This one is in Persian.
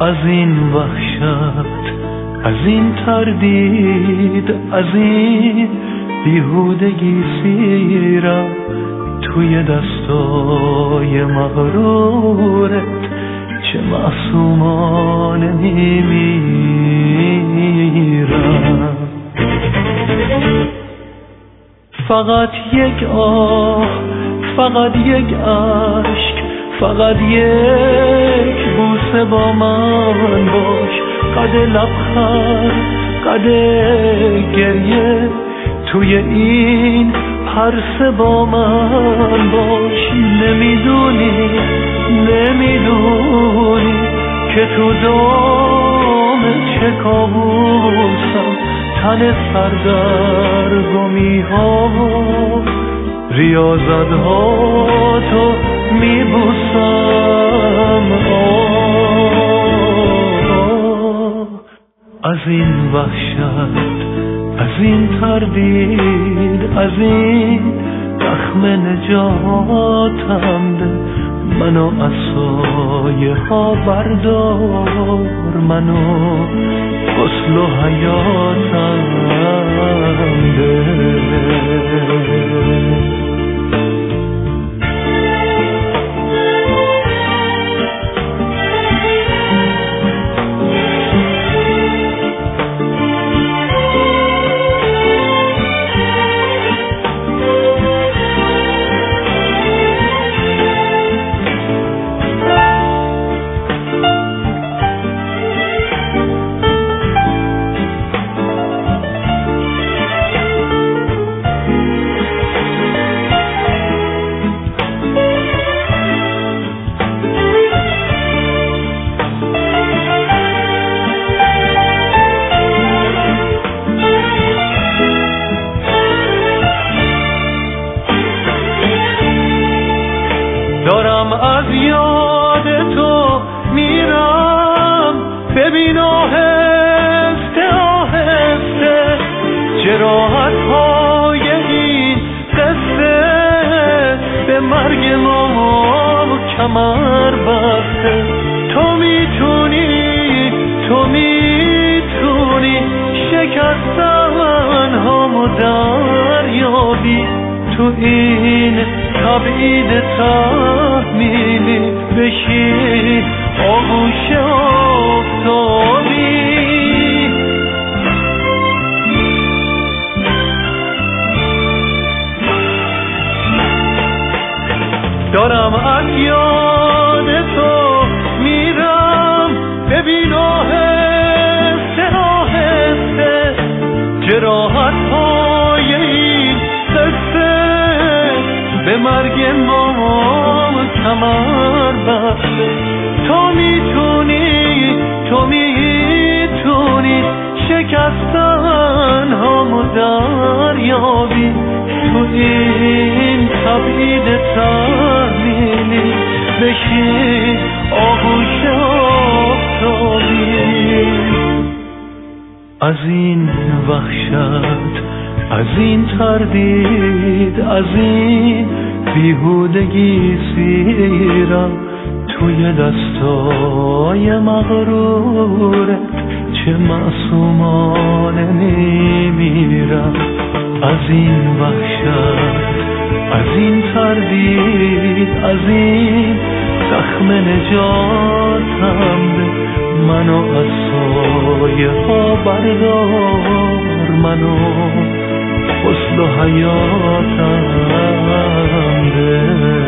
از این وحشت، از این تردید، از این بیهودگی سیرم توی دستای مغرورت چه معصومانه میمیرم. فقط یک آه، فقط یک عشق، فقط یک بوسه با من باش، قد لبخند، قد گریه توی این پرسه با من باش. نمیدونی که تو دام چه کابوسم، تن سردرگمی ها ریاضت ها تو میبوسم. از این وحشت، از این تردید، از این زخم نجاتم ده، منو از سایه ها بردار، منو غسل و حیاتم ده. دارم از یاد تو میرم، ببین آهسته آهسته جراحت های این قصه، به مرگ ما کمر بسته. تو میتونی شکستن هامو دریابی، تو این تبعید تحمیلی بشی آغوش آفتابی. دارم از یاد تو میرم، ببین آهسته آهسته جراحت های این قصه، به مرگ ما کمر بسته. تو میتونی شکستن هامو دریابی، تو این تبعید تحمیلی بشی آغوش آفتابی. از این وحشت، از این تردید، از این بیهودگی سیرم توی دستای مغرورت چه معصومانه میمیرم. از این وحشت، از این تردید، از این زخم نجاتم ده، منو از سایه ها بردار، منو غسل و حیاتم ده.